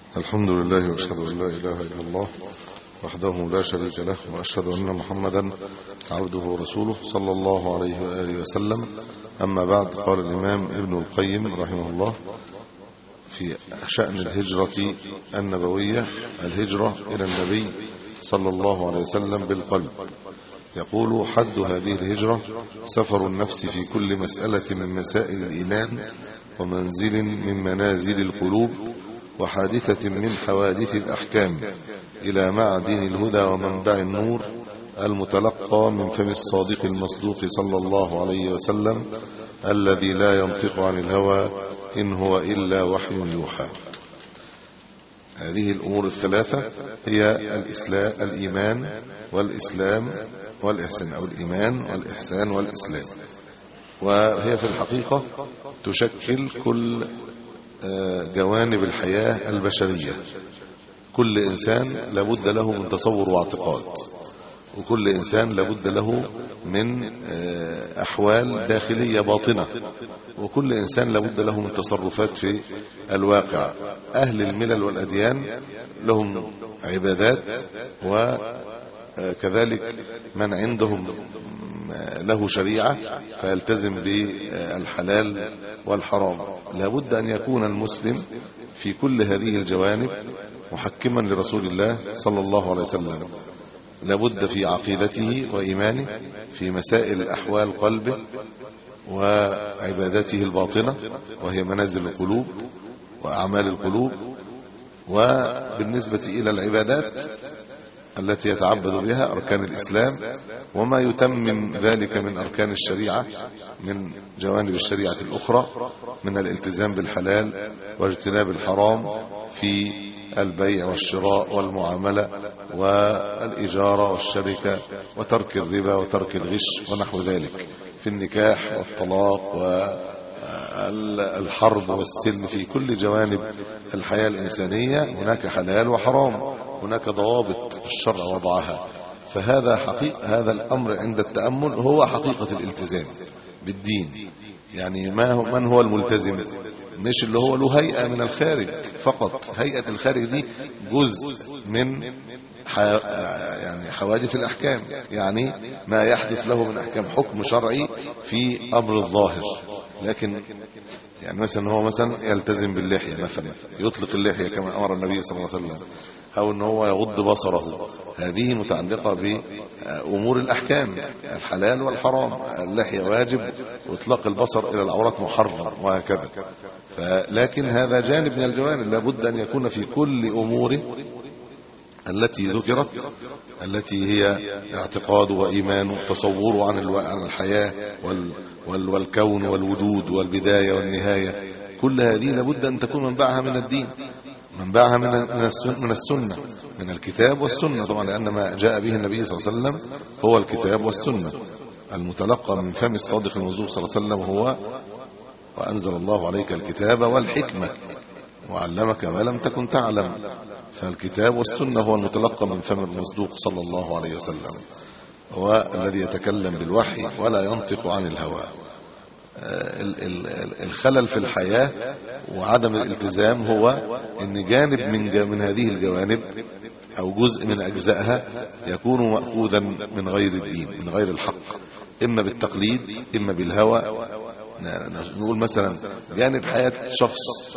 الحمد لله وأشهد أن لا إله إلا الله وحده لا شريك له، وأشهد أن محمدا عبده ورسوله صلى الله عليه وآله وسلم. أما بعد، قال الإمام ابن القيم رحمه الله في شأن الهجرة النبوية: الهجرة إلى النبي صلى الله عليه وسلم بالقلب. يقول: حد هذه الهجرة سفر النفس في كل مسألة من مسائل الإيمان ومنزل من منازل القلوب وحادثة من حوادث الأحكام إلى معدن الهدى ومنبع النور المتلقى من فم الصادق المصدوق صلى الله عليه وسلم الذي لا ينطق عن الهوى إن هو إلا وحي يوحى. هذه الأمور الثلاثة هي الإيمان والإسلام والإحسان، أو الإيمان والإحسان والإسلام، وهي في الحقيقة تشكل كل جوانب الحياة البشرية. كل إنسان لابد له من تصور واعتقاد، وكل إنسان لابد له من أحوال داخلية باطنة، وكل إنسان لابد له من تصرفات في الواقع. أهل الملل والأديان لهم عبادات، وكذلك من عندهم له شريعة فيلتزم بالحلال والحرام. لابد أن يكون المسلم في كل هذه الجوانب محكما لرسول الله صلى الله عليه وسلم. لابد في عقيدته وإيمانه، في مسائل أحوال قلبه وعبادته الباطنة وهي منازل القلوب وأعمال القلوب. وبالنسبة إلى العبادات التي يتعبد بها أركان الإسلام وما يتمم ذلك من أركان الشريعة من جوانب الشريعة الأخرى، من الالتزام بالحلال واجتناب الحرام في البيع والشراء والمعاملة والإجارة والشركة، وترك الربا وترك الغش ونحو ذلك، في النكاح والطلاق والحرب والسلم. في كل جوانب الحياة الإنسانية هناك حلال وحرام، هناك ضوابط الشرع وضعها. هذا الأمر عند التأمل هو حقيقة الالتزام بالدين. يعني من هو الملتزم؟ مش اللي هو له هيئة من الخارج فقط. هيئة الخارج دي جزء من يعني حوادث الأحكام، يعني ما يحدث له من أحكام، حكم شرعي في أمر الظاهر. لكن يعني مثلا هو يلتزم باللحية، مثلا يطلق اللحية كما أمر النبي صلى الله عليه وسلم، أو أنه هو يغض بصره. هذه متعلقة بأمور الأحكام، الحلال والحرام. اللحية واجب، وإطلاق البصر إلى العورات محرم، وهكذا. لكن هذا جانب من الجوانب. لابد أن يكون في كل أموره التي ذكرت، التي هي اعتقاد وإيمان وتصور عن الحياة والكون والوجود والبداية والنهاية. كل هذه لابد أن تكون منبعها من الدين، منبعها من السنة، من الكتاب والسنة طبعا، لأن ما جاء به النبي صلى الله عليه وسلم هو الكتاب والسنة المتلقى من فم الصادق المصدوق صلى الله عليه وسلم. هو وأنزل الله عليك الكتاب والحكمة وعلمك ما لم تكن تعلم. فالكتاب والسنة هو المتلقى من فم المصدوق صلى الله عليه وسلم، هو الذي يتكلم بالوحي ولا ينطق عن الهوى. الخلل في الحياة وعدم الالتزام هو ان جانب من هذه الجوانب او جزء من اجزائها يكون مأخوذا من غير الدين، من غير الحق، اما بالتقليد اما بالهوى. نقول مثلا جانب حياة شخص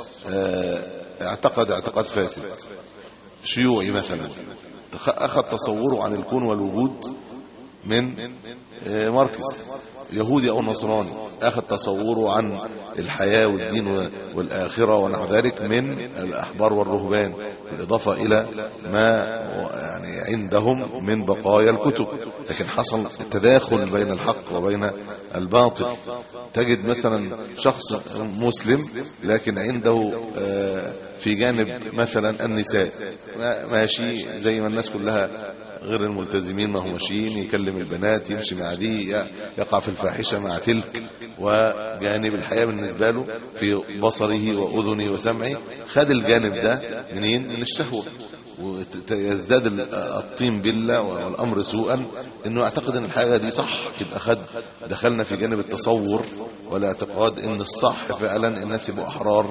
اعتقاد فاسد، شيوعي مثلا، اخذ تصوره عن الكون والوجود من ماركس، يهودي او نصراني، اخذ تصوره عن الحياة والدين والآخرة ونحو ذلك من الأحبار والرهبان، بالإضافة إلى ما يعني عندهم من بقايا الكتب. لكن حصل التداخل بين الحق وبين الباطل. تجد مثلا شخص مسلم لكن عنده في جانب مثلا النساء ماشي زي ما الناس كلها غير الملتزمين ما هو ماشيين، يكلم البنات، يمشي مع دي، يقع في الفاحشة مع تلك. وجانب الحياة بالنسبة له في بصره وأذنه وسمعه خد الجانب ده منين؟ من الشهوة. ويزداد الطين بالله والأمر سوءا انه يعتقد ان الحاجة دي صح. يبقى دخلنا في جانب التصور والاعتقاد ان الصح فعلا الناس يبقوا احرار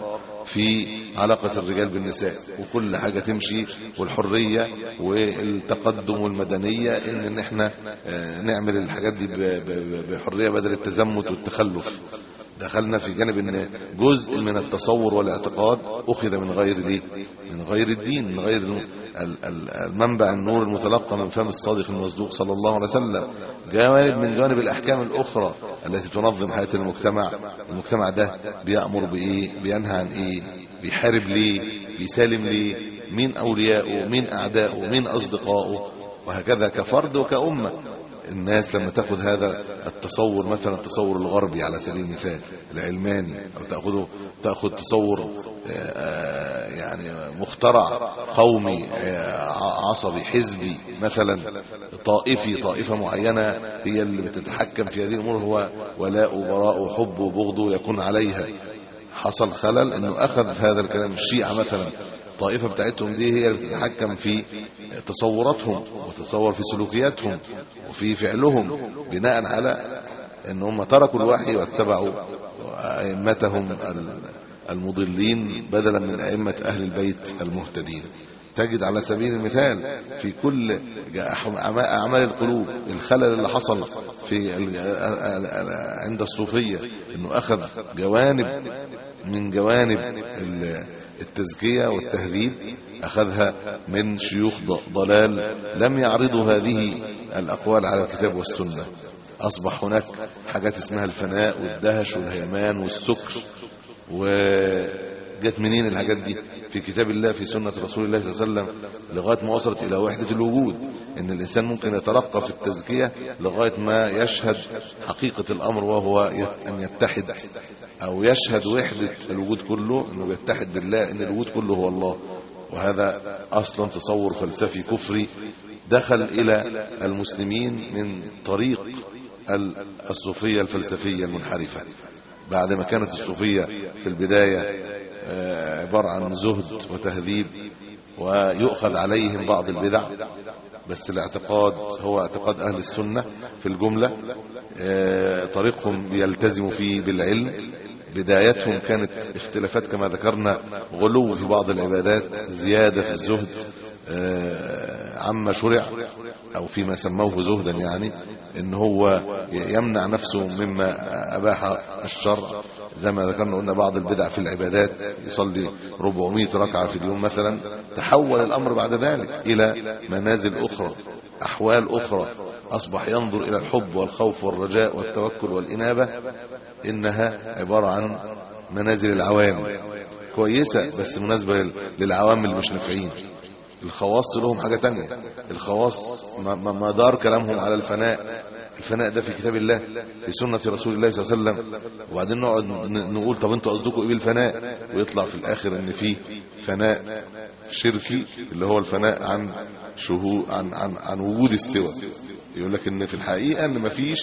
في علاقة الرجال بالنساء، وكل حاجة تمشي، والحرية والتقدم والمدنية، ان احنا نعمل الحاجات دي بحرية بدل التزمت والتخلف. دخلنا في جانب ان جزء من التصور والاعتقاد اخذ من غير الايه، من غير الدين، من غير المنبع النور المتلقى من فم الصادق المصدوق صلى الله عليه وسلم. جانب من جوانب الاحكام الاخرى التي تنظم حياة المجتمع. المجتمع ده بيأمر بايه، بينهى عن ايه، بيحارب ليه، بيسالم ليه، مين اولياؤه، مين اعداؤه، مين اصدقائه، وهكذا كفرد وكأمة. الناس لما تاخذ هذا التصور، مثلا التصور الغربي على سبيل المثال العلماني، او تاخذ تصور يعني مخترع قومي عصبي حزبي مثلا طائفة معينة هي اللي بتتحكم في هذه الامور، هو ولاء وبراء وحب وبغض يكون عليها. حصل خلل انه اخذ هذا الكلام. الشيعة مثلا الطائفة بتاعتهم دي هي اللي بتتحكم في تصوراتهم وتصور في سلوكياتهم وفي فعلهم، بناء على ان هم تركوا الوحي واتبعوا ائمتهم المضلين بدلا من ائمة اهل البيت المهتدين. تجد على سبيل المثال في كل اعمال القلوب الخلل اللي حصل في عند الصوفية، انه اخذ جوانب من جوانب التزكية والتهذيب، أخذها من شيوخ ضلال لم يعرضوا هذه الأقوال على الكتاب والسنة. أصبح هناك حاجات اسمها الفناء والدهش والهيمان والسكر، وجت منين الحاجات دي؟ في كتاب الله، في سنة رسول الله صلى الله عليه وسلم، لغاية ما وصلت إلى وحدة الوجود، إن الإنسان ممكن يترقى في التزكية لغاية ما يشهد حقيقة الأمر، وهو أن يتحد أو يشهد وحدة الوجود كله، أنه يتحد بالله، أن الوجود كله هو الله. وهذا أصلا تصور فلسفي كفري دخل إلى المسلمين من طريق الصوفية الفلسفية المنحرفة، بعد ما كانت الصوفية في البداية عبارة عن زهد وتهذيب، ويؤخذ عليهم بعض البدع، بس الاعتقاد هو اعتقاد أهل السنة في الجملة. طريقهم يلتزم فيه بالعلم. بدايتهم كانت اختلافات كما ذكرنا، غلو في بعض العبادات، زيادة في الزهد عما شرع أو فيما سموه زهدا، يعني إن هو يمنع نفسه مما أباح الشرع. زي ما ذكرنا قلنا بعض البدع في العبادات، يصلي 400 ركعة في اليوم مثلا. تحول الأمر بعد ذلك إلى منازل أخرى، أحوال أخرى، أصبح ينظر إلى الحب والخوف والرجاء والتوكل والإنابة إنها عبارة عن منازل العوام، كويسة بس مناسبة للعوام اللي مش نافعين. الخواص لهم حاجة تانية. الخواص مدار كلامهم على الفناء. الفناء ده في كتاب الله، في سنة رسول الله صلى الله عليه وسلم. وبعدين نقعد نقول طب انتوا قصدكم ايه بالفناء؟ ويطلع في الاخر ان في فناء شركي اللي هو الفناء عن وجود السوى. يقول لك ان في الحقيقة ان مفيش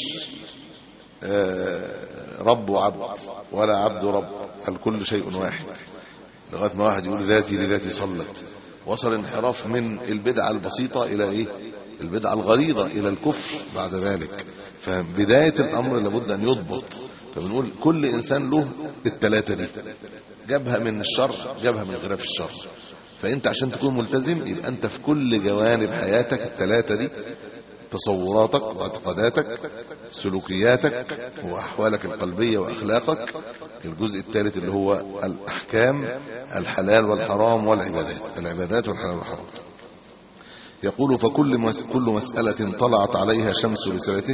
رب وعبد ولا عبد ورب، الكل شيء واحد. لغاية ما واحد يقول ذاتي لذاتي صلت. وصل انحراف من البدعة البسيطة إلى إيه؟ البدعة الغليظة، إلى الكفر بعد ذلك. فبداية الأمر لابد أن يضبط. فبنقول كل إنسان له الثلاثة دي، جابها من الشر، جابها من غراف الشر. فأنت عشان تكون ملتزم يبقى أنت في كل جوانب حياتك الثلاثة دي، تصوراتك واعتقاداتك، سلوكياتك وأحوالك القلبية وأخلاقك. الجزء الثالث اللي هو الأحكام، الحلال والحرام والعبادات، العبادات والحلال والحرام. يقول فكل مسألة طلعت عليها شمس رسالته،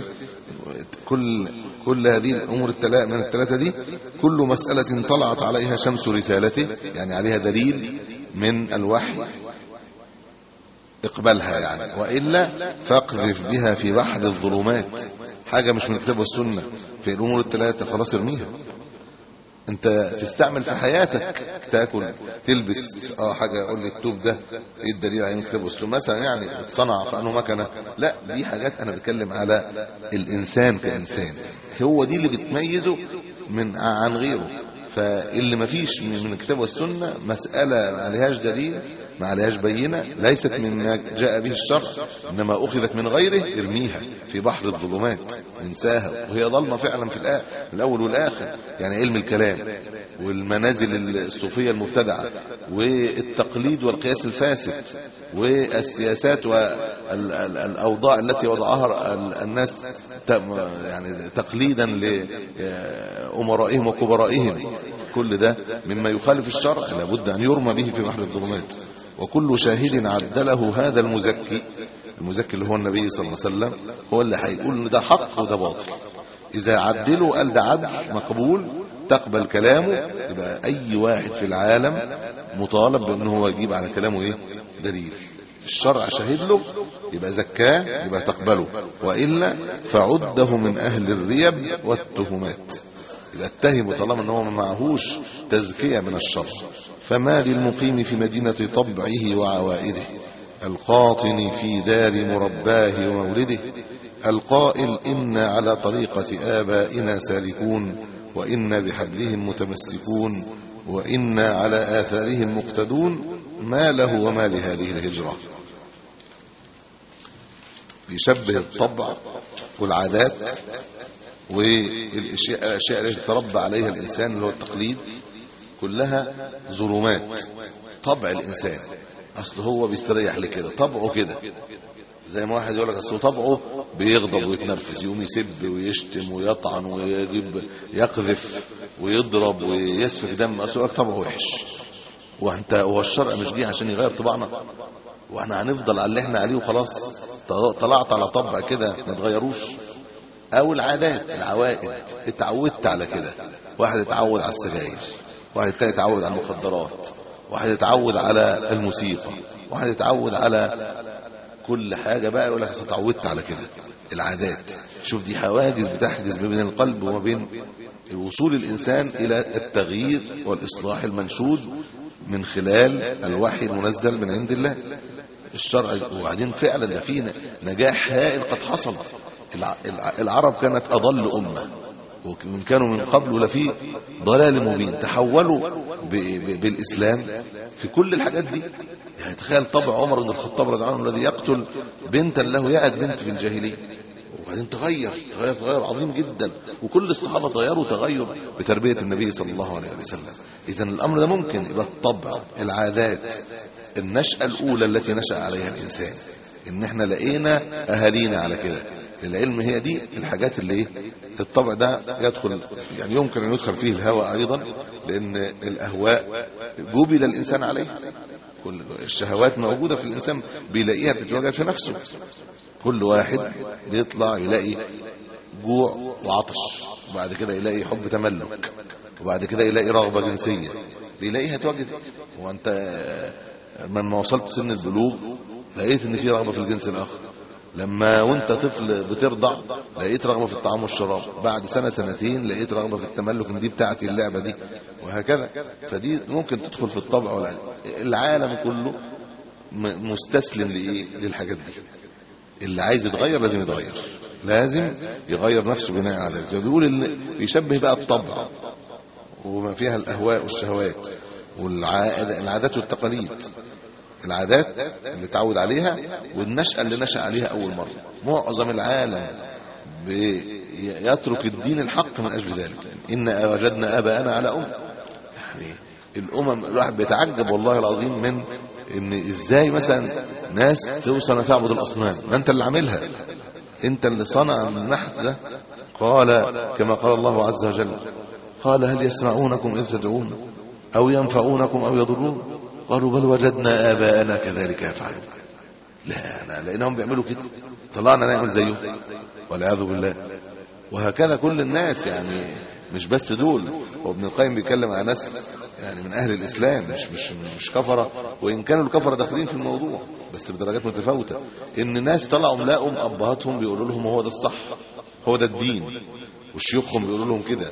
كل هذه الأمور من الثلاثة دي، كل مسألة طلعت عليها شمس رسالته، يعني عليها دليل من الوحي، اقبلها يعني، وإلا فاقذف بها في بحر الظلمات. حاجة مش من الكتاب والسنة في الأمور الثلاثة خلاص ارميها. انت تستعمل في حياتك، تاكل، تلبس، حاجة يقول لي التوب ده ايه الدليل على الكتاب والسنة مثلا، يعني اتصنع في انه مكنه؟ لا، دي حاجات انا بتكلم على الانسان كانسان، هو دي اللي بتميزه عن غيره. فاللي ما فيش من الكتاب والسنة مسألة ما عليهاش دليل، ما عليهاش بينة، ليست مما جاء به الشرع، إنما أخذت من غيره، ارميها في بحر الظلمات، انساها، وهي ظلمة فعلا في الأول والآخر. يعني علم الكلام والمنازل الصوفية المبتدعة والتقليد والقياس الفاسد والسياسات والأوضاع التي وضعها الناس يعني تقليدا لأمرائهم وكبرائهم، كل ده مما يخالف الشرع لابد أن يرمى به في بحر الظلمات. وكل شاهد عدله هذا المزكي اللي هو النبي صلى الله عليه وسلم هو اللي هيقول ان ده حق وده باطل. إذا عدله قال ده عدل مقبول تقبل كلامه، يبقى أي واحد في العالم مطالب بأنه هو يجيب على كلامه إيه؟ دليل. الشرع شهد له يبقى زكاه، يبقى تقبله، وإلا فعده من أهل الريب والتهمات، يبقى اتهمه طالما أنه ما معهوش تزكية من الشرع. فما للمقيم في مدينة طبعه وعوائده، القاطن في دار مرباه ومولده، القائل إنا على طريقة آبائنا سالكون، وإنا بحبلهم متمسكون، وإنا على آثارهم مقتدون، ما له وما لهذه الهجرة. بيشبه الطبع والعادات والأشياء التي تربى عليها الإنسان اللي هو التقليد، كلها ظلمات. طبع الإنسان أصله هو بيستريح لكده، طبعه كده، زي ما واحد يقول لك أصله طبعه بيغضب ويتنرفز، يقوم يسب ويشتم ويطعن ويجيب يقذف ويضرب ويسفك دم، أصله طبعه وحش. هو الشرع مش جه عشان يغير طبعنا، واحنا هنفضل على اللي احنا عليه وخلاص؟ طلعت على طبع كده ما تغيروش. او العادات العوائد، اتعودت على كده، واحد اتعود على السجاير، واحد تاني اتعود على المخدرات، واحد اتعود على الموسيقى، واحد اتعود على كل حاجة بقى يقول لك اتعودت على كده. العادات، شوف دي حواجز بتحجز بين القلب وما بين الوصول الإنسان إلى التغيير والإصلاح المنشود من خلال الوحي المنزل من عند الله الشرع. وبعدين فعلا ده فيه نجاح هائل قد حصل. العرب كانت أضل أمة، وإن كانوا من قبل ولفي ضلال مبين، تحولوا بالإسلام في كل الحاجات دي. يعني تخيل طبع عمر بن الخطاب رضي الله عنه الذي يقتل بنتا له، يعد بنت في الجاهلية، وبعدين تغير عظيم جدا، وكل الصحابة تغيروا تغير بتربية النبي صلى الله عليه وسلم. إذن الأمر ده ممكن يبقى الطبع، العادات، النشأة الأولى التي نشأ عليها الإنسان، إن احنا لقينا أهالينا على كده. العلم هي دي الحاجات اللي ايه الطبع ده يدخل، يعني يمكن أن يدخل فيه الهوى أيضا، لأن الأهواء جبل الإنسان عليها. كل الشهوات موجودة في الإنسان، بيلاقيها بتتواجد في نفسه. كل واحد بيطلع يلاقي جوع وعطش، وبعد كده يلاقي حب تملك، وبعد كده يلاقي رغبة جنسية، بيلاقيها تواجد. وانت لما وصلت سن البلوغ لقيت ان في رغبة في الجنس الآخر، لما وانت طفل بترضع لقيت رغبة في الطعام والشراب، بعد سنة سنتين لقيت رغبة في التملك، ان دي بتاعتي اللعبة دي، وهكذا. فدي ممكن تدخل في الطبع والعادة. العالم كله مستسلم للحاجات دي. اللي عايز يتغير لازم يغير نفسه بناء على ذلك. بيقول ان بيشبه بقى الطبع وما فيها الاهواء والشهوات والعادات والتقاليد، العادات اللي تعود عليها والنشأة اللي نشأ عليها اول مرة. معظم العالم يترك الدين الحق من اجل ذلك. ان وجدنا اباءنا على يعني الامم، الواحد بيتعجب والله العظيم من ان ازاي مثلا ناس توصل تعبد الاصنام، ما انت اللي عاملها، انت اللي صنع النحت ده. قال كما قال الله عز وجل، قال هل يسمعونكم اذ تدعون او ينفعونكم او يضرون، قالوا بل وجدنا اباءنا كذلك يفعلون. لا لانهم بيعملوا كده، طلعنا نعمل زيهم والعياذ بالله. وهكذا كل الناس، يعني مش بس دول. وابن القيم بيتكلم عن ناس يعني من اهل الاسلام، مش كفره، وان كانوا الكفره داخلين في الموضوع بس بدرجات متفاوته. ان ناس طلعوا ملاقوا ابهاتهم بيقولوا لهم هو ده الصح، هو ده الدين، وشيوخهم بيقولوا لهم كده.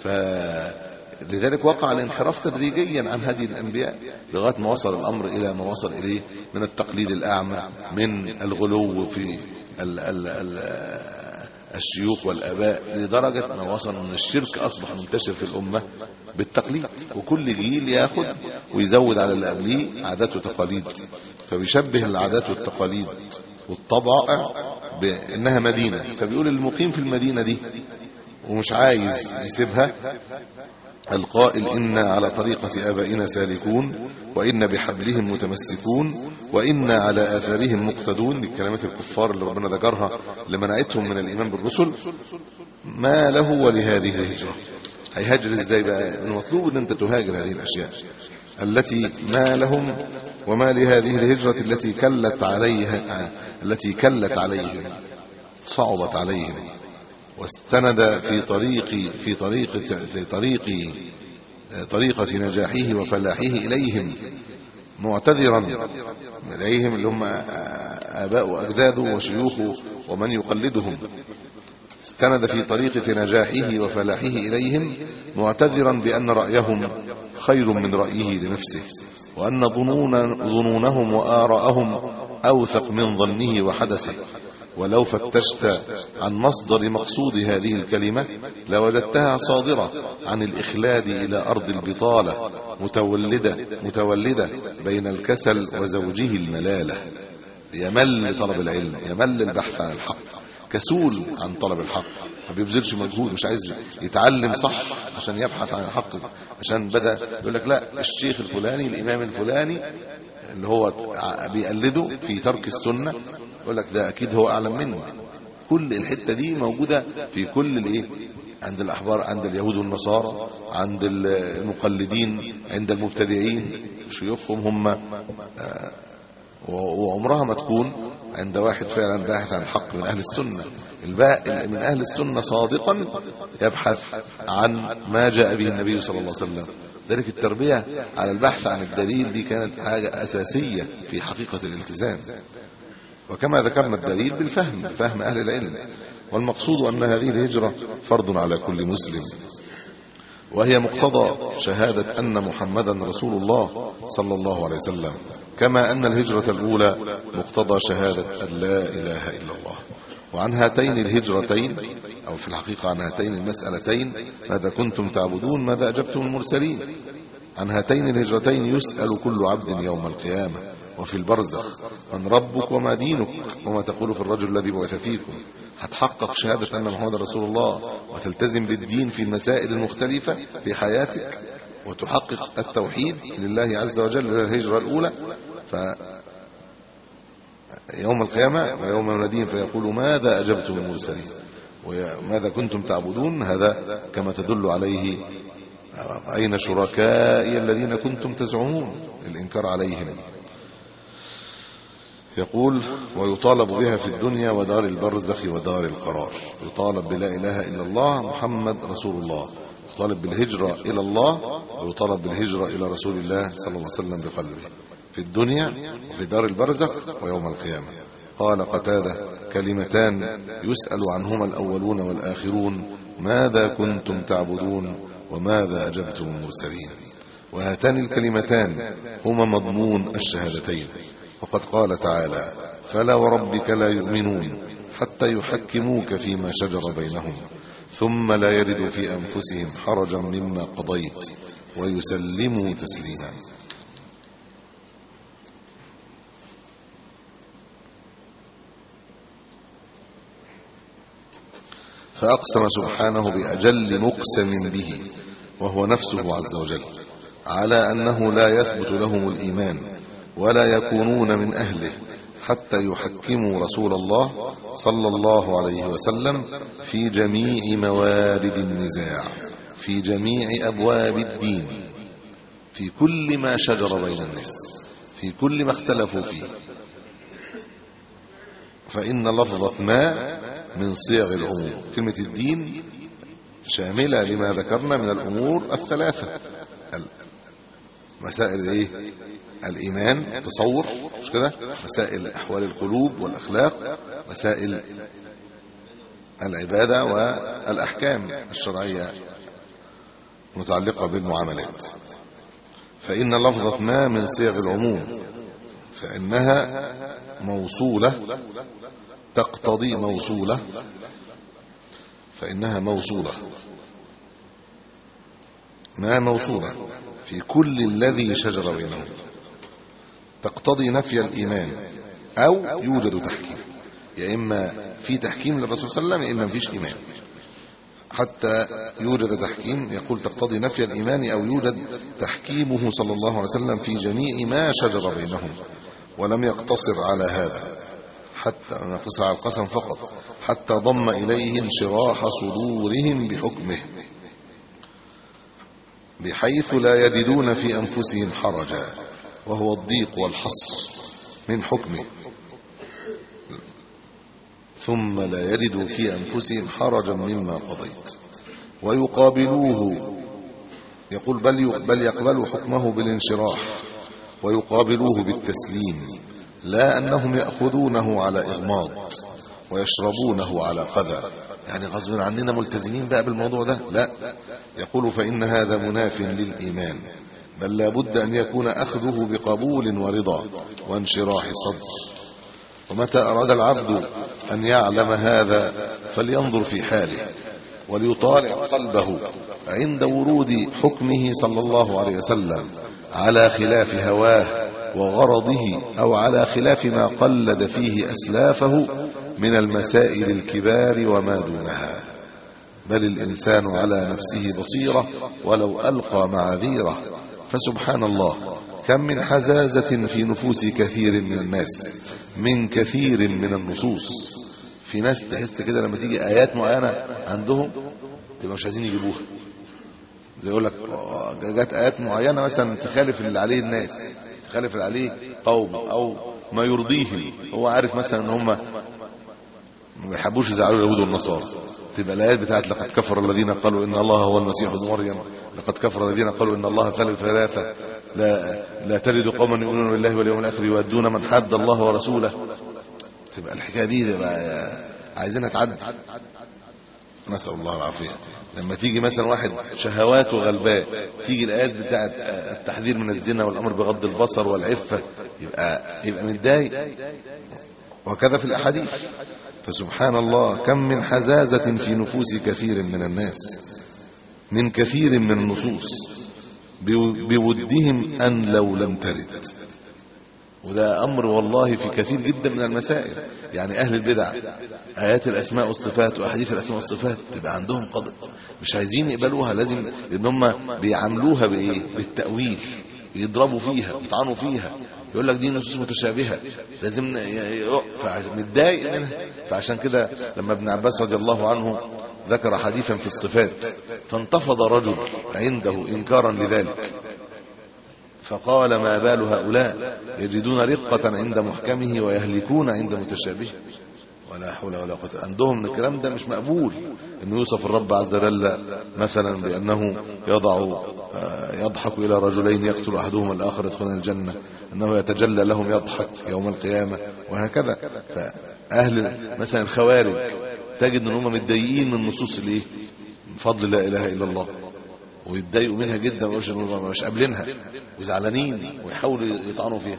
فلذلك وقع الانحراف تدريجيا عن هدي الانبياء لغايه ما وصل الامر الى ما وصل اليه من التقليد الاعمى، من الغلو في الشيوخ والآباء، لدرجة ما وصل أن الشرك أصبح منتشر في الأمة بالتقليد، وكل جيل ياخد ويزود على اللي قبليه عادات وتقاليد، فبيشبه العادات والتقاليد والطبائع بأنها مدينة، فبيقول المقيم في المدينة دي ومش عايز يسيبها، القائل إنا على طريقة آبائنا سالكون وإن بحبلهم متمسكون وإنا على آثارهم مقتدون. دي كلمات الكفار اللي ربنا ذكرها لمنعتهم من الإيمان بالرسل. ما له ولهذه الهجرة، هيهاجر ازاي بقى؟ المطلوب ان انت تهاجر هذه الاشياء التي ما لهم وما لهذه الهجرة التي كلت عليهم صعبت عليهم، واستند في طريقة نجاحه وفلاحه إليهم معتذرا إليهم، اللي هم آباء وأجداده وشيوخه ومن يقلدهم. استند في طريقة نجاحه وفلاحه إليهم معتذرا بأن رأيهم خير من رأيه لنفسه، وأن ظنونهم وآراءهم أوثق من ظنه وحدثه. ولو فتشت عن مصدر مقصود هذه الكلمة لوجدتها صادرة عن الإخلاد إلى أرض البطالة، متولدة بين الكسل وزوجه الملالة. يمل طلب العلم، يمل البحث عن الحق، كسول عن طلب الحق، ما بيبذلش مجهود، مش عايز يتعلم صح عشان يبحث عن الحق، عشان بدأ يقول لك لا الشيخ الفلاني الإمام الفلاني اللي هو بيقلده في ترك السنة، يقول لك ده أكيد هو أعلم منه. كل الحتة دي موجودة في كل الإيه، عند الأحبار، عند اليهود والنصارى، عند المقلدين، عند المبتدعين شيوخهم هم، وعمرها ما تكون عند واحد فعلا باحث عن الحق من أهل السنة. من أهل السنة صادقا يبحث عن ما جاء به النبي صلى الله عليه وسلم. ذلك التربية على البحث عن الدليل دي كانت حاجة أساسية في حقيقة الالتزام، وكما ذكرنا الدليل بفهم أهل العلم. والمقصود أن هذه الهجرة فرض على كل مسلم، وهي مقتضى شهادة أن محمدا رسول الله صلى الله عليه وسلم، كما أن الهجرة الأولى مقتضى شهادة أن لا إله إلا الله. وعن هاتين الهجرتين، أو في الحقيقة عن هاتين المسألتين، ماذا كنتم تعبدون ماذا أجبتم المرسلين، عن هاتين الهجرتين يسأل كل عبد يوم القيامة وفي البرزخ من ربك وما دينك وما تقول في الرجل الذي بعث فيكم. هتحقق شهادة أن محمد رسول الله وتلتزم بالدين في المسائل المختلفة في حياتك، وتحقق التوحيد لله عز وجل للهجرة الأولى. يوم القيامة ويوم يناديهم فيقول ماذا أجبتم المرسلين وماذا كنتم تعبدون. هذا كما تدل عليه أين شركائي الذين كنتم تزعمون، الإنكار عليهم. يقول ويطالب بها في الدنيا ودار البرزخ ودار القرار. يطالب بلا إله إلا الله محمد رسول الله، يطالب بالهجرة إلى الله، ويطالب بالهجرة إلى رسول الله صلى الله عليه وسلم بقلبه في الدنيا وفي دار البرزخ ويوم القيامة. قال قتادة كلمتان يسأل عنهما الأولون والآخرون ماذا كنتم تعبدون وماذا أجبتم المرسلين. وهاتان الكلمتان هما مضمون الشهادتين، وقد قال تعالى فلا وربك لا يؤمنون حتى يحكموك فيما شجر بينهم ثم لا يردوا في أنفسهم حرجا مما قضيت ويسلموا تسليما. فأقسم سبحانه بأجل مقسم به وهو نفسه عز وجل على أنه لا يثبت لهم الإيمان ولا يكونون من أهله حتى يحكموا رسول الله صلى الله عليه وسلم في جميع موارد النزاع، في جميع أبواب الدين، في كل ما شجر بين الناس، في كل ما اختلفوا فيه. فإن لفظة ما من صيغ العموم، كلمة الدين شاملة لما ذكرنا من الأمور الثلاثة، مسائل ايه؟ الإيمان، تصور، مش كده؟ مسائل أحوال القلوب والأخلاق، مسائل العبادة والأحكام الشرعية متعلقة بالمعاملات. فإن لفظة ما من صيغ العموم، فإنها موصولة تقتضي موصولة فإنها موصولة، ما موصولة في كل الذي شجر بينهم، تقتضي نفي الإيمان أو يوجد تحكيم، يا إما في تحكيم للرسول صلى الله عليه وسلم يا إما مفيش إيمان. حتى يوجد تحكيم يقول تقتضي نفي الإيمان أو يوجد تحكيمه صلى الله عليه وسلم في جميع ما شجر بينهم، ولم يقتصر على هذا، حتى يقتصر على القسم فقط، حتى ضم إليه انشراح صدورهم بحكمه، بحيث لا يجدون في أنفسهم حرجا، وهو الضيق والحصر من حكمه، ثم لا يجدوا في أنفسهم حرجا مما قضيت، ويقابلوه، يقول بل يقبلوا حكمه بالانشراح، ويقابلوه بالتسليم، لا أنهم يأخذونه على إغماض ويشربونه على قذى، يعني غصب عننا ملتزمين بقى بالموضوع ده، لا، يقول فإن هذا مناف للإيمان، بل لا بد أن يكون أخذه بقبول ورضا وانشراح صدر. ومتى أراد العبد أن يعلم هذا فلينظر في حاله وليطالع قلبه عند ورود حكمه صلى الله عليه وسلم على خلاف هواه وغرضه، أو على خلاف ما قلد فيه أسلافه من المسائل الكبار وما دونها، بل الإنسان على نفسه بصيرة ولو ألقى معاذيره. فسبحان الله، كم من حزازة في نفوس كثير من الناس من كثير من النصوص. في ناس تحس كده لما تيجي آيات معينة عندهم تبقى مش عايزين يجيبوها، زي يقول لك جات آيات معينة مثلا تخالف اللي عليه الناس، تخالف اللي عليه قوم أو ما يرضيهم، هو عارف مثلا ان هم ما بيحبوش يزعلوا اليهود والنصارى، تبقى الآيات بتاعت لقد كفر الذين قالوا إن الله هو المسيح ابن مريم، لقد كفر الذين قالوا إن الله ثالث ثلاثة، لا تجد قوما يؤمنون بالله واليوم الآخر يودون من حد الله ورسوله. تبقى الحكاية دي بقى عايزينها تعدي، نسأل الله العافية. لما تيجي مثلا واحد شهواته غلباء، تيجي الآيات بتاعت التحذير من الزنا والأمر بغض البصر والعفة، يبقى متضايق. وكذا في الأحاديث. فسبحان الله، كم من حزازة في نفوس كثير من الناس من كثير من النصوص بودهم أن لو لم ترد. وده أمر والله في كثير جدا من المسائل. يعني أهل البدع آيات الأسماء والصفات وأحاديث الأسماء والصفات تبقى عندهم قدر، مش عايزين يقبلوها، لازم، لأن هم بيعاملوها بإيه؟ بالتأويل، يضربوا فيها يطعنوا فيها، يقول لك دي نصوص متشابهة، لازم متضايق منها. فعشان كده لما ابن عباس رضي الله عنه ذكر حديثا في الصفات، فانتفض رجل عنده إنكارا لذلك، فقال ما بال هؤلاء يجدون رقة عند محكمه ويهلكون عند متشابهه. ولا حول ولا قوة. عندهم الكلام ده مش مقبول، انه يوصف الرب عز وجل مثلا بانه يضحك الى رجلين يقتل احدهما الاخر يدخلون الجنة، انه يتجلى لهم يضحك يوم القيامة، وهكذا. فاهل مثلا الخوارج تجد ان هم متضايقين من نصوص الايه؟ من فضل لا اله الا الله، ويتضايقوا منها جدا ومش قابلينها وزعلانين ويحاولوا يطعنوا فيها.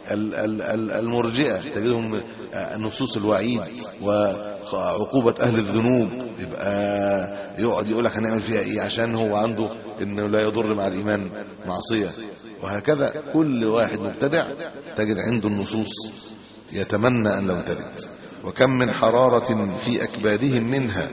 المرجئة تجدهم نصوص الوعيد وعقوبة أهل الذنوب، يبقى يقعد يقول لك هنعمل فيها إيه عشان هو عنده إنه لا يضر مع الإيمان معصية. وهكذا كل واحد مبتدع تجد عنده النصوص يتمنى أن لم ترد. وكم من حرارة في أكبادهم منها،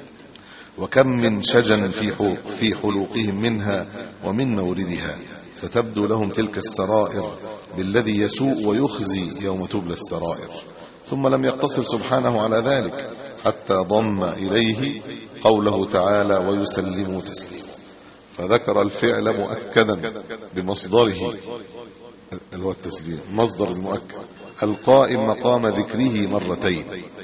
وكم من شجن في حلوقهم منها ومن موردها، ستبدو لهم تلك السرائر بالذي يسوء ويخزي يوم تبلى السرائر. ثم لم يقتصر سبحانه على ذلك، حتى ضم إليه قوله تعالى ويسلموا تسليما، فذكر الفعل مؤكدا بمصدره اللي هو التسليم، مصدر المؤكد القائم مقام ذكره مرتين،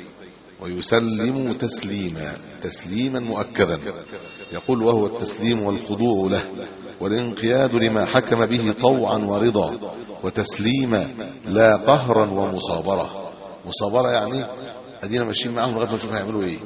ويسلم تسليما مؤكدا. يقول وهو التسليم والخضوع له والانقياد لما حكم به طوعا ورضا، وتسليما لا قهرا ومصابرة. مصابرة يعني ادينا ماشيين معاهم لغايه ما نشوف هيعملوا ايه.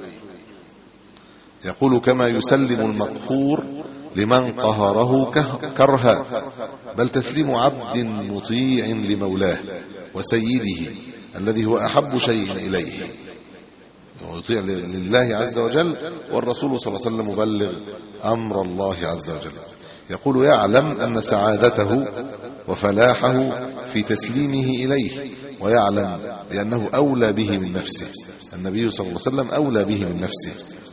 يقول كما يسلم المقهور لمن قهره كرها، بل تسليم عبد مطيع لمولاه وسيده الذي هو احب شيء اليه، ويطيع لله عز وجل، والرسول صلى الله عليه وسلم مبلغ أمر الله عز وجل. يقول: يعلم أن سعادته وفلاحه في تسليمه إليه، ويعلم بأنه أولى به من نفسه. النبي صلى الله عليه وسلم أولى به من نفسه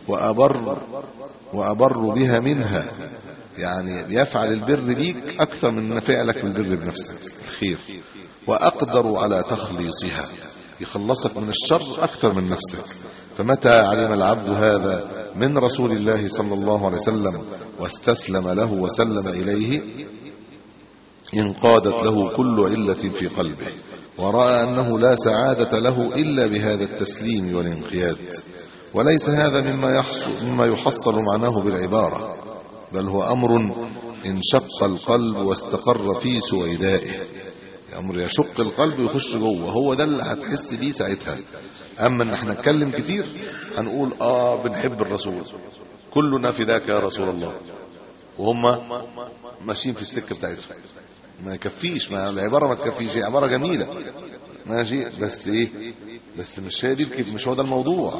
وأبر بها منها، يعني يفعل البر بيك أكثر من فعلك بالبر بنفسك الخير، وأقدر على تخليصها، يخلصك من الشر أكثر من نفسك. فمتى علم العبد هذا من رسول الله صلى الله عليه وسلم واستسلم له وسلم إليه، انقادت له كل علة في قلبه، ورأى أنه لا سعادة له إلا بهذا التسليم والانقياد. وليس هذا مما يحصل معناه بالعبارة، بل هو أمر انشق القلب واستقر في سويدائه. أمر يشق القلب ويخش جوه، هو ده اللي هتحس بيه ساعتها. أما ان احنا نتكلم كتير هنقول بنحب الرسول، كلنا فداك يا رسول الله، وهم ماشيين في السكة بتاعتهم. ما يكفيش، ما العبارة ما تكفيش، هي عبارة جميلة ماشي، بس بس مش هي دي، مش هو ده الموضوع.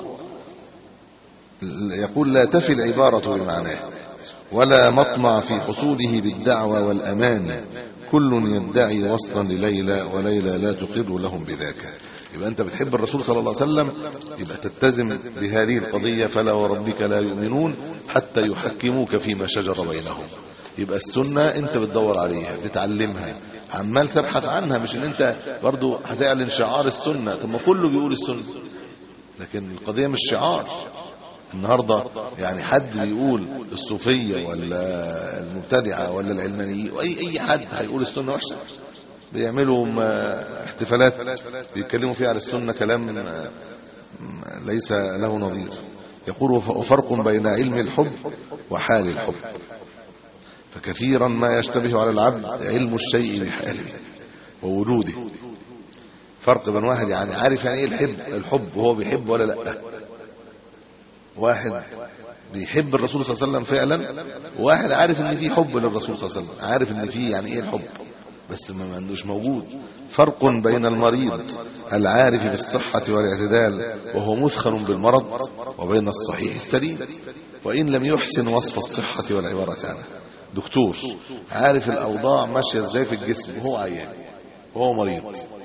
يقول: لا تفي العبارة بمعناه، ولا مطمع في حصوله بالدعوى والأمان، كل يدعي وصلا لليلى وليلى لا تقر لهم بذاك. يبقى أنت بتحب الرسول صلى الله عليه وسلم، يبقى تلتزم بهذه القضية: فلا وربك لا يؤمنون حتى يحكموك فيما شجر بينهم. يبقى السنة أنت بتدور عليها، بتتعلمها، عمال تبحث عنها، مش ان أنت برضو هتعلن شعار السنة. طب ما كله بيقول السنة، لكن القضية مش شعار. النهاردة يعني حد بيقول الصوفية ولا المبتدعة ولا العلمانيين، أي حد هيقول السنة وحشة. بيعملوا احتفالات بيتكلموا فيها على السنة كلام ليس له نظير. يقول: وفرق بين علم الحب وحال الحب، فكثيرا ما يشتبه على العبد علم الشيء بحاله ووجوده. فرق بين واحد يعني عارف يعني ايه الحب وهو بيحب ولا لا. واحد بيحب الرسول صلى الله عليه وسلم فعلا، وواحد عارف ان في حب للرسول صلى الله عليه وسلم، عارف ان في يعني ايه الحب بس ما عندوش موجود. فرق بين المريض العارف بالصحة والاعتدال وهو مثخن بالمرض، وبين الصحيح السليم وإن لم يحسن وصف الصحة والعبارة عنه. دكتور عارف الأوضاع ماشية ازاي في الجسم وهو عيان وهو مريض،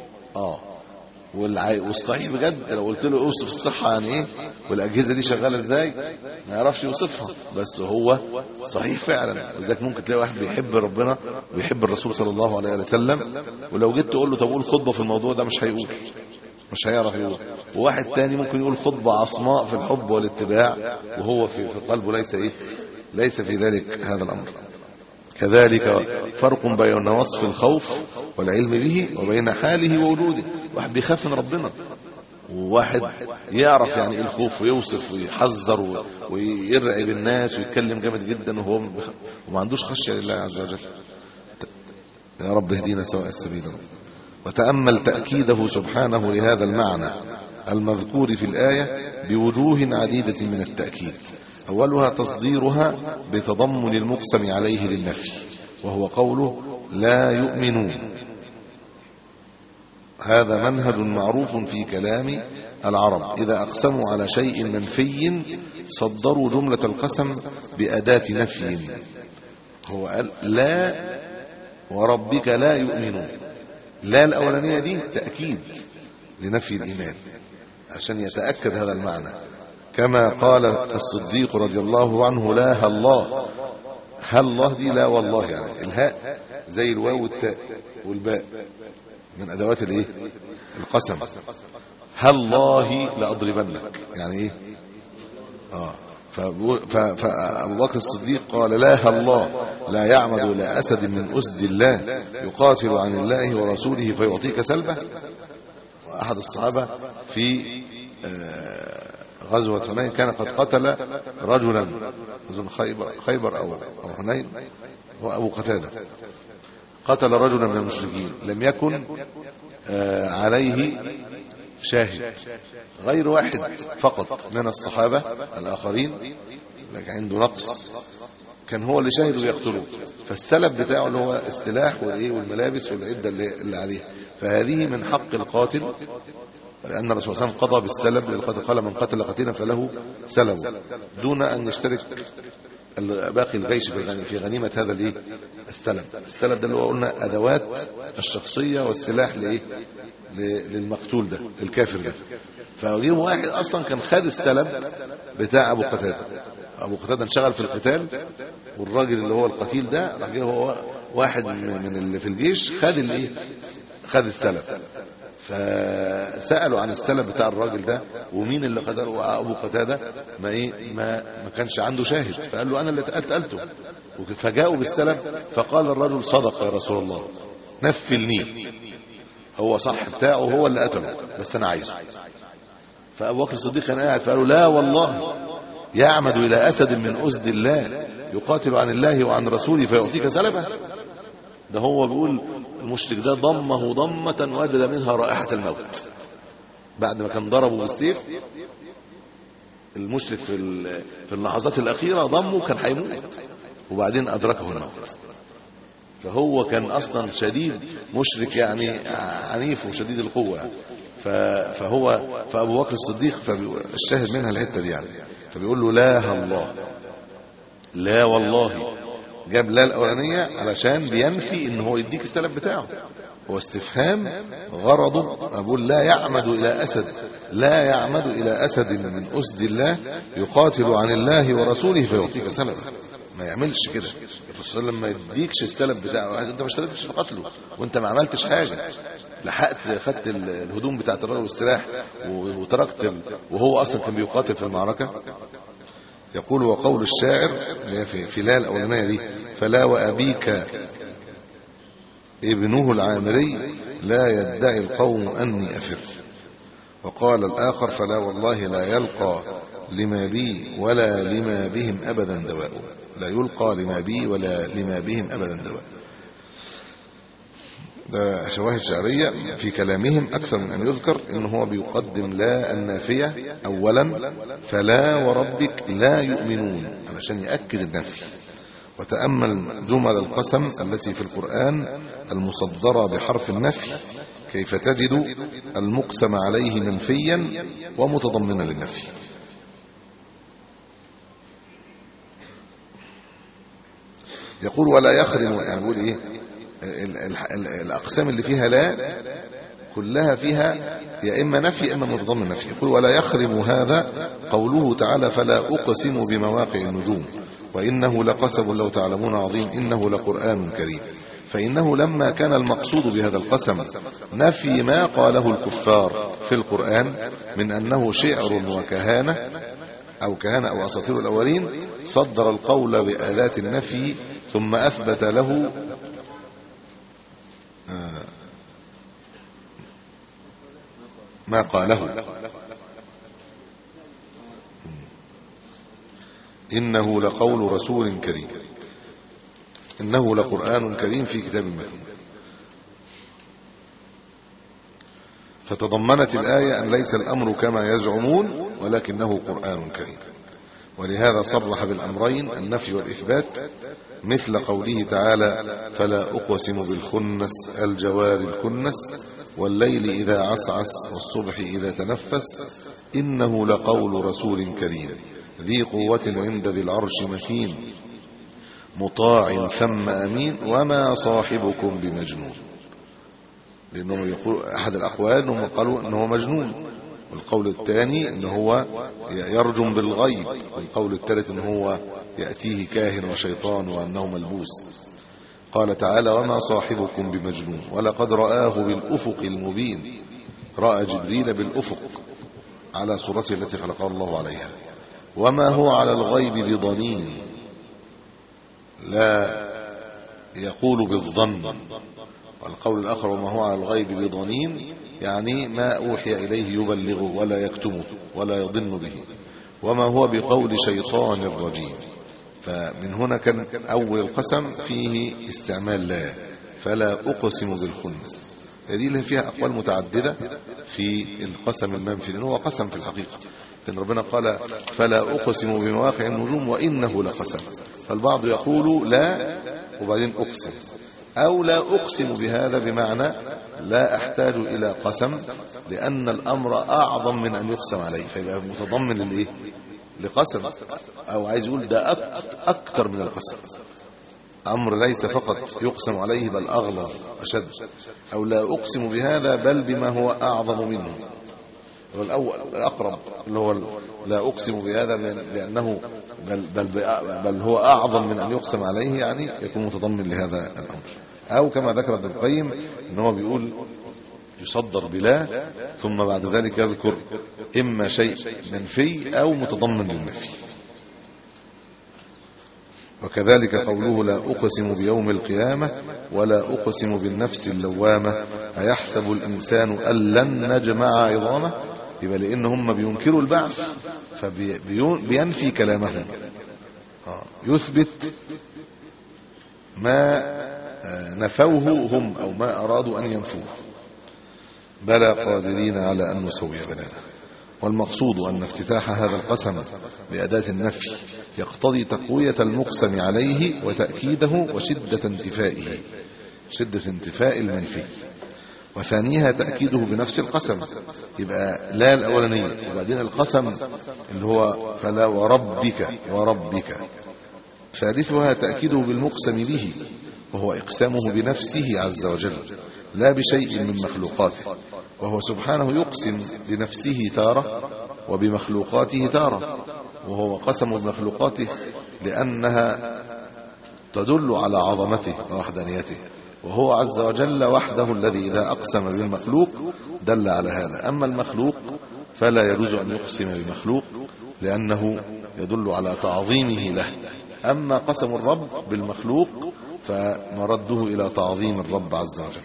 والصحيح بجد لو قلت له اوصف الصحة يعني ايه والاجهزة دي شغالة ازاي ما يعرفش يوصفها، بس هو صحيح فعلا. وذلك ممكن تلاقي واحد بيحب ربنا ويحب الرسول صلى الله عليه وسلم، ولو جيت تقول له طب قول خطبة في الموضوع ده مش هيقول، مش هيعرف يقول. وواحد تاني ممكن يقول خطبة عصماء في الحب والاتباع وهو في قلبه ليس في ذلك هذا الامر. كذلك فرق بين وصف الخوف والعلم به وبين حاله ووجوده. واحد بيخاف من ربنا، وواحد يعرف يعني ايه الخوف ويوصف ويحذر ويرعب الناس ويتكلم جامد جدا وهو وما عندوش خشية لله عز وجل. يا رب اهدينا سواء السبيل. وتأمل تأكيده سبحانه لهذا المعنى المذكور في الآية بوجوه عديدة من التأكيد. أولها تصديرها بتضمن المقسم عليه للنفي، وهو قوله لا يؤمنون. هذا منهج معروف في كلام العرب، إذا أقسموا على شيء منفي صدروا جملة القسم بأداة نفي. هو قال لا وربك لا يؤمنون، لا الأولانية دي تأكيد لنفي الإيمان عشان يتأكد هذا المعنى. كما قال الصديق رضي الله عنه لا الله. الله دي لا والله، يعني الهاء زي الواو والتاء والباء من أدوات الايه القسم. الله لأضربنك يعني ايه فأبو بكر الصديق قال لا الله لا يعمد إلى أسد من أسد الله يقاتل عن الله ورسوله فيعطيك سلبه. وأحد الصحابة في غزوة حنين كان قد قتل رجلا، خيبر أو حنين، هو أبو قتادة، قتل رجلا من المشركين لم يكن عليه شاهد غير واحد فقط من الصحابة الآخرين، لكن عنده نقص كان هو اللي شاهد ويقتله، فالسلب بتاعه اللي هو السلاح والملابس والعدة اللي عليه. فهذه من حق القاتل لأن الرسول صلى الله عليه وسلم قضى بالسلب، لقد قال من قتل قتيلا فله سلب دون أن يشترك باقي الجيش في غنيمة هذا الايه السلب. السلب ده اللي هو قلنا أدوات الشخصية والسلاح لايه للمقتول ده الكافر ده. فجيهم واحد أصلا كان خد السلب بتاع أبو قتادة. أبو قتادة انشغل في القتال، والراجل اللي هو القتيل ده راح جه هو واحد من اللي في الجيش خد الايه خد السلب. فسألوا عن السلب بتاع الراجل ده ومين اللي قتله. أبو قتادة ما كانش عنده شاهد، فقال له أنا اللي قتلته. فجاءوا بالسلب، فقال الرجل صدق يا رسول الله نفلني، هو صح بتاعه هو اللي قتله بس أنا عايزه. فأبو بكر الصديق كان قاعد فقالوا لا والله يعمد إلى أسد من أسد الله يقاتل عن الله وعن رسوله فيعطيك سلبه. ده هو بيقول المشرك ده ضمه ضمة وجد منها رائحة الموت. بعد ما كان ضربه بالسيف المشرك في اللحظات الأخيرة ضمه كان هيموت، وبعدين أدركه الموت. فهو كان أصلا شديد مشرك يعني عنيف وشديد القوة. فأبو بكر الصديق الشاهد منها الحتة دي يعني. فبيقول له لا الله لا والله، جاب لا الأولانية علشان بينفي ان هو يديك السلب بتاعه. هو استفهام غرضه أقول لا يعمد إلى أسد، لا يعمد إلى أسد من أسد الله يقاتل عن الله ورسوله فيعطيك سلبا. ما يعملش كده الرسول لما يديكش السلب بتاعه. انت ما اشتركتش في قتله وانت ما عملتش حاجة، لحقت خدت الهدوم بتاعت الرجل والسلاح وتركت وهو أصلا كان بيقاتل في المعركة. يقول وقول الشاعر في لا الأولانية دي فلا وأبيك ابنه العامري لا يدعي القوم أني أفر. وقال الآخر فلا والله لا يلقى لما بي ولا لما بهم أبدا دواء. لا يلقى لما بي ولا لما بهم أبدا دواء. ده شواهد شعرية في كلامهم أكثر من أن يذكر إن هو بيقدم لا النافية أولا فلا وربك لا يؤمنون علشان يأكد النفي. وتأمل جمل القسم التي في القرآن المصدرة بحرف النفي كيف تجد المقسم عليه منفيا ومتضمنا للنفي. يقول ولا يخرم، يعني يقول إيه الأقسام اللي فيها لا كلها فيها يا إما نفي يا إما متضمن نفي. يقول ولا يخرم هذا قوله تعالى فلا أقسم بمواقع النجوم وإنه لقسم لو تعلمون عظيم إنه لقرآن كريم. فإنه لما كان المقصود بهذا القسم نفي ما قاله الكفار في القرآن من أنه شعر وكهانة أو أساطير الأولين صدر القول بآلات النفي ثم أثبت له ما قاله إنه لقول رسول كريم إنه لقرآن كريم في كتاب مكنون. فتضمنت الآية أن ليس الأمر كما يزعمون ولكنه قرآن كريم. ولهذا صرح بالأمرين النفي والإثبات مثل قوله تعالى فلا أقسم بالخنس الجوار الكنس والليل إذا عسعس والصبح إذا تنفس إنه لقول رسول كريم ذي قوة عند ذي العرش مكين مطاع ثم أمين وما صاحبكم بمجنون. لأنه يقول أحد الأقوال أنهم قالوا أنه مجنون، والقول الثاني أنه هو يرجم بالغيب، والقول الثالث أنه هو يأتيه كاهن وشيطان وأنه ملبوس. قال تعالى وما صاحبكم بمجنون ولقد رآه بالأفق المبين. رأى جبريل بالأفق على صورته التي خلقه الله عليها. وما هو على الغيب بضنين، لا يقول بالظن. والقول الآخر وما هو على الغيب بضنين يعني ما أوحي إليه يبلغه ولا يكتمه ولا يضن به. وما هو بقول شيطان رجيم. فمن هنا كان أول القسم فيه استعمال لا فلا أقسم بالخنس. هذه اللي فيها أقوال متعددة في القسم المنفي لأنه هو قسم في الحقيقة، لأن ربنا قال فلا أقسم بمواقع النجوم وإنه لقسم. فالبعض يقول لا وبعدين أقسم، أو لا أقسم بهذا بمعنى لا أحتاج إلى قسم لأن الأمر أعظم من أن يقسم عليه، فيبقى متضمن للإيه؟ لقسم، أو عايز يقول ده أكتر من القسم، أمر ليس فقط يقسم عليه بل أغلظ أشد. أو لا أقسم بهذا بل بما هو أعظم منه، هو الأول الأقرب اللي هو لا أقسم بهذا لأنه بل هو أعظم من أن يقسم عليه، يعني يكون متضمن لهذا الأمر. أو كما ذكر ابن القيم إن هو بيقول يصدر بلا ثم بعد ذلك يذكر إما شيء منفي أو متضمن للنفي. وكذلك قوله لا أقسم بيوم القيامة ولا أقسم بالنفس اللوامة أيحسب الإنسان أن لن نجمع عظامه، يبقى لأن هم بينكروا البعث فبينفي كلامهم، يثبت ما نفوه هم أو ما أرادوا أن ينفوه. بلى قادرين على أن نسوي بنانا. والمقصود أن افتتاح هذا القسم بأداة النفي يقتضي تقوية المقسم عليه وتأكيده وشدة انتفائه، شدة انتفاء المنفي. وثانيها تأكيده بنفس القسم، يبقى لا الأولانية وبعدين القسم اللي هو فلا وربك وربك. ثالثها تأكيده بالمقسم به وهو إقسامه بنفسه عز وجل لا بشيء من مخلوقاته، وهو سبحانه يقسم بنفسه تارة وبمخلوقاته تارة، وهو قسم بمخلوقاته لأنها تدل على عظمته ووحدانيته، وهو عز وجل وحده الذي إذا أقسم بالمخلوق دل على هذا. أما المخلوق فلا يجوز أن يقسم بمخلوق لأنه يدل على تعظيمه له. أما قسم الرب بالمخلوق فمرده إلى تعظيم الرب عز وجل.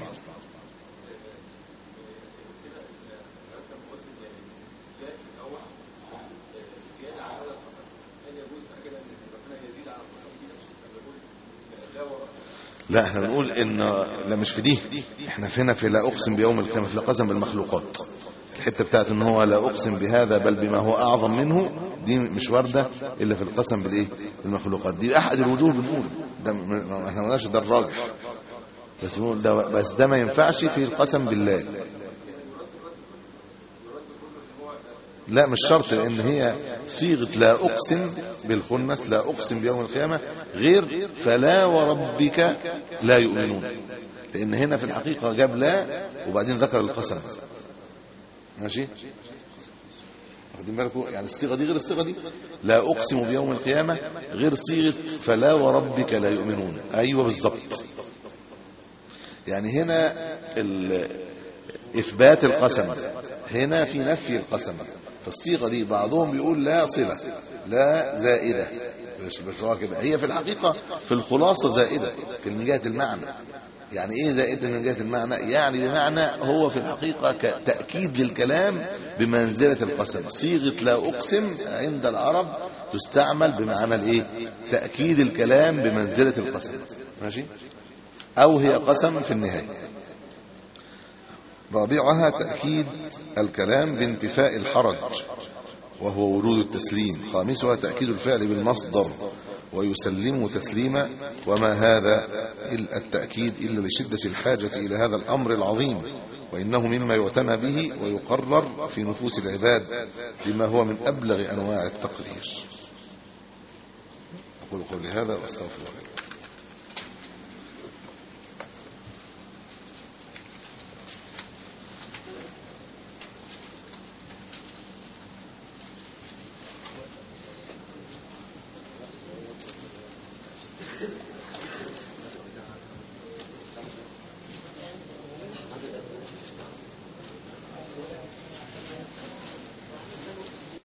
لا احنا بنقول ان لا مش في دي، احنا هنا في لا اقسم بيوم القيامه في القسم بالمخلوقات. الحته بتاعت ان هو لا اقسم بهذا بل بما هو اعظم منه دي مش وارده الا في القسم بالايه؟ بالمخلوقات. دي احد الوجوه بنقول ده، احنا ما قلناش ده الراجح، بس بنقول ده، بس ده ما ينفعش في القسم بالله. لا مش شرط، لان هي صيغه لا اقسم بالخنس لا اقسم بيوم القيامه غير فلا وربك لا يؤمنون، لان هنا في الحقيقه جاب لا وبعدين ذكر القسم. ماشي واخدين بالكم؟ يعني الصيغه دي غير الصيغه دي، لا اقسم بيوم القيامه غير صيغه فلا وربك لا يؤمنون. ايوه بالظبط. يعني هنا اثبات القسم، هنا في نفي القسم. في الصيغه دي بعضهم بيقول لا صله لا زائده، مش كده، هي في الحقيقه في الخلاصه زائده في من جهه المعنى. يعني ايه زائده من جهه المعنى؟ يعني بمعنى هو في الحقيقه تاكيد للكلام بمنزله القسم. صيغه لا اقسم عند العرب تستعمل بمعنى الايه؟ تاكيد الكلام بمنزله القسم. ماشي؟ او هي قسم في النهايه. رابعها تأكيد الكلام بانتفاء الحرج وهو ورود التسليم. خامسها تأكيد الفعل بالمصدر ويسلم تسليما، وما هذا التأكيد إلا لشدة الحاجة إلى هذا الأمر العظيم، وإنه مما يعتنى به ويقرر في نفوس العباد لما هو من أبلغ أنواع التقرير. أقول قولي هذا وأستغفر الله.